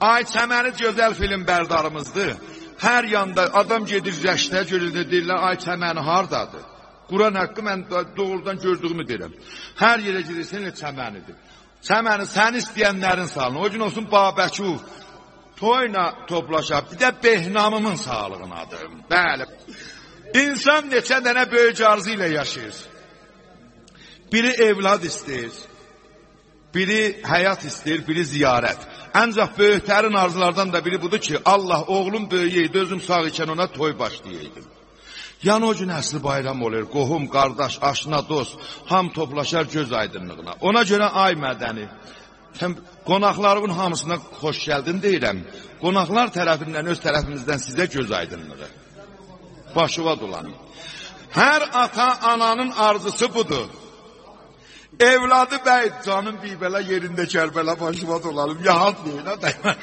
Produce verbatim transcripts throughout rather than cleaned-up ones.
Ay Çəməni gözəl film bərdarımızdır. Hər yanda adam gedir rəştə görülür, deyirlər, ay Çəməni hardadır? Quran haqqı mən doğrudan gördüyümü deyirəm. Hər yerə girirsən, Çəmənidir. Çəməni sən istəyənlərin sağlığına, o gün olsun Babəkuf, toyla toplaşab, bir də Behnamımın sağlığınadır. Bəli. İnsan neçə dənə böyük arzu ilə yaşayır. Biri evlad istəyir, biri həyat istəyir, biri ziyarət. Ancaq böyüklərin arzulardan da biri budur ki, Allah oğlum böyüyeydi, özüm sağ ikən ona toy başlayaydım. Yəni o gün əsli bayram olur, qohum, qardaş, aşna, dost, ham toplaşar göz aydınlığına. Ona görə ay mədəni, qonaqlarımın hamısına xoş gəldin deyirəm. Qonaqlar tərəfindən, öz tərəfimizdən sizə göz aydınlığı. Başıva dolanın. Hər ata, ananın arzusu budur. Evladı bəy, canım bir belə yerində Kərbələ başıva dolanım, yahat deyinə dəymən.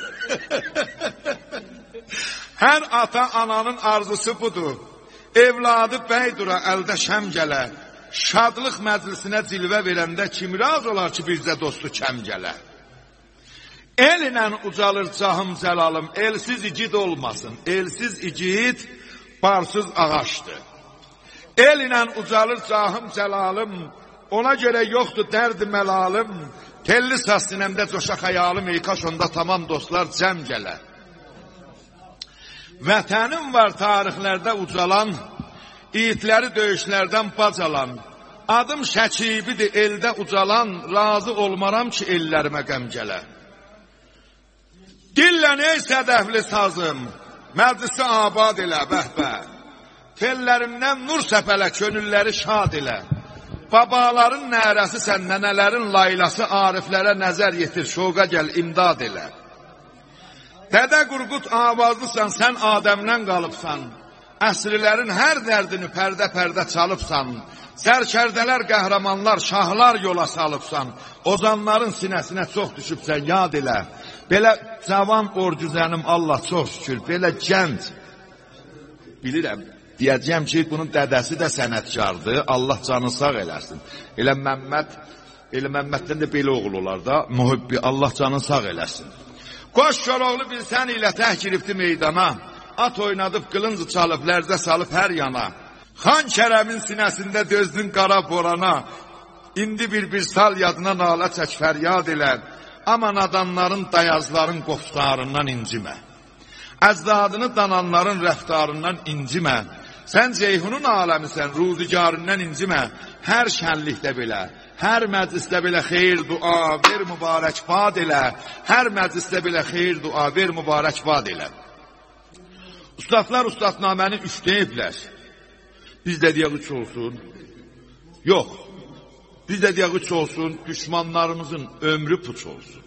Hər ata, ananın arzusu budur. Evladı bəy dura əldə şəm gələ, şadlıq məclisinə cilvə verəndə kim raz olar ki, bizdə dostu kəm gələ. El ilə ucalır cahım cəlalım, elsiz igid olmasın, elsiz igid barsız ağaçdır. El ilə ucalır cahım cəlalım, ona görə yoxdur dərdi məlalım, telli saz sinəmdə coşa xəyalım, eykaş onda tamam dostlar cəm gələ. Vətənim var tarixlərdə ucalan, yiğitləri döyüşlərdən bacalan, adım şəkibidir eldə ucalan, razı olmaram ki ellərimə qəm gələ. Dillən ey sədəfli sazım, məclisi abad elə bəhbə, tellərimdən nur səpələ, könülləri şad elə. Babaların nərəsi sən, nənələrin laylası, ariflərə nəzər yetir, şoqa gəl, imdad elə. Dədə Qurqud avazlısan, sən Adəmdən qalıbsan, əsrilərin hər dərdini pərdə-pərdə çalıbsan, sərkərdələr, qəhrəmanlar, şahlar yola salıbsan, ozanların sinəsinə çox düşübsən, yad elə. Belə cavan orcüzənim Allah çox şükür, belə gənc, bilirəm, deyəcəyəm ki, bunun dədəsi də sənətkardır, Allah canı sağ eləsin. Elə Məmməd, elə Məmməddən də belə oğul olar da, mühibbi, Allah canı sağ eləsin. Qoş Koroğlu bilsən ilə təh giribdi meydana, at oynadıb, qılıncı çalıb, lərzə salıb hər yana. Xan Kərəmin sinəsində dözdün qara borana, indi bir-bir sal yadına nalə çək fəryad elə, aman adamların, dayazların qoftarından incimə. Əzdadını dananların rəftarından incimə. Sən Ceyhunun aləmisən, ruzigarından incimə. Hər şənlikdə belə, hər məclisdə belə xeyir dua, ver mübarək bad elə. Hər məclisdə belə xeyir dua, ver mübarək bad elə. Ustadlar ustadnaməni üç deyiblər. Biz də deyək üç olsun. Yox. Biz də deyək üç olsun, düşmanlarımızın ömrü puç olsun.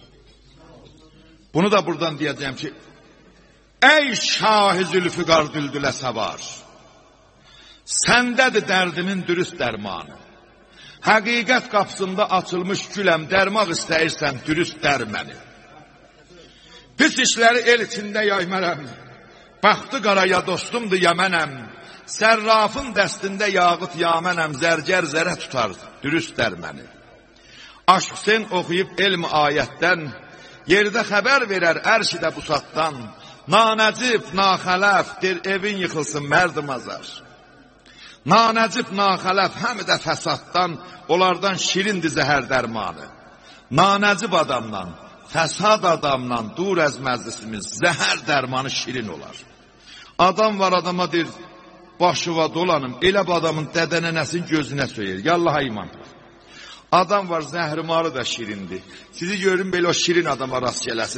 Bunu da buradan deyəcəyəm ki, ey Şah-ı Zülfüqar Düldülə Səvar, səndədir dərdimin dürüst dərmanı. Həqiqət qapısında açılmış güləm, dərmaq istəyirsən dürüst dər məni. Pis işləri el içində yaymərəm, baxtı qaraya dostumdur yəmənəm, sərrafın dəstində yağıt yamənəm, zərgər zərə tutar dürüst dər məni. Aşq Hüseyn oxuyub elm ayətdən, yerdə xəbər verər ərşidə busatdan, nanəcib, naxələf, der evin yıxılsın mərd-i mazar. Nanəcib, naxələf, həm də fəsaddan, onlardan şirindir zəhər dərmanı. Nanəcib adamdan, fəsad adamdan, dur əz məclisimiz, zəhər dərmanı şirin olar. Adam var adama deyir, başıva dolanım, elə bu adamın dədənənəsin gözünə söyür, yallaha iman. Adam var zəhrimarı da şirindir. Sizi görün belə o şirin adama rast gələsin.